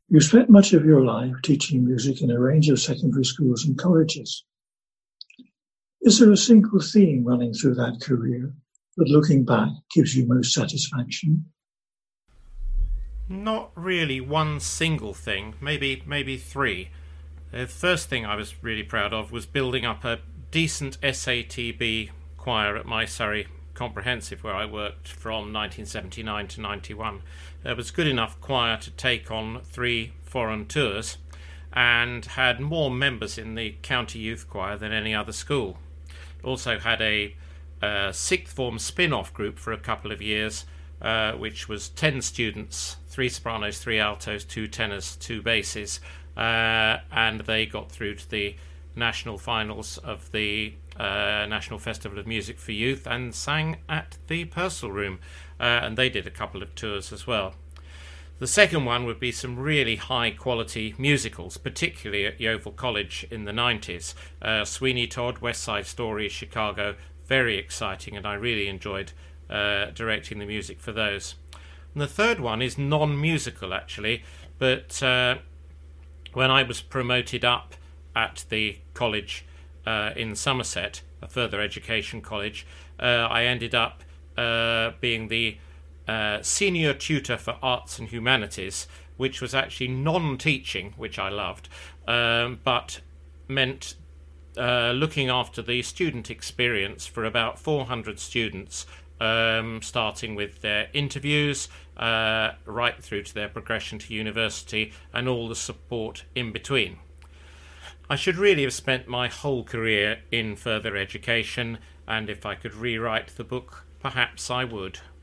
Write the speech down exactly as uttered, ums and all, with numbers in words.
You spent much of your life teaching music in a range of secondary schools and colleges. Is there a single theme running through that career that, looking back, gives you most satisfaction? Not really one single thing, maybe maybe three. The first thing I was really proud of was building up a decent S A T B choir at my Surrey Comprehensive, where I worked from nineteen seventy-nine to ninety-one. There was good enough choir to take on three foreign tours and had more members in the county youth choir than any other school. Also had a, a sixth form spin-off group for a couple of years, uh, which was ten students, three sopranos, three altos, two tenors, two basses, uh, and they got through to the national finals of the uh, National Festival of Music for Youth and sang at the Purcell Room, uh, and they did a couple of tours as well. The second one would be some really high quality musicals, particularly at Yeovil College in the nineties. Uh, Sweeney Todd, West Side Story, Chicago, very exciting, and I really enjoyed uh, directing the music for those. And the third one is non-musical actually, but uh, when I was promoted up at the college uh, in Somerset, a further education college, uh, I ended up uh, being the uh, senior tutor for arts and humanities, which was actually non-teaching, which I loved, um, but meant uh, looking after the student experience for about four hundred students, um, starting with their interviews uh, right through to their progression to university and all the support in between. I should really have spent my whole career in further education, and if I could rewrite the book, perhaps I would.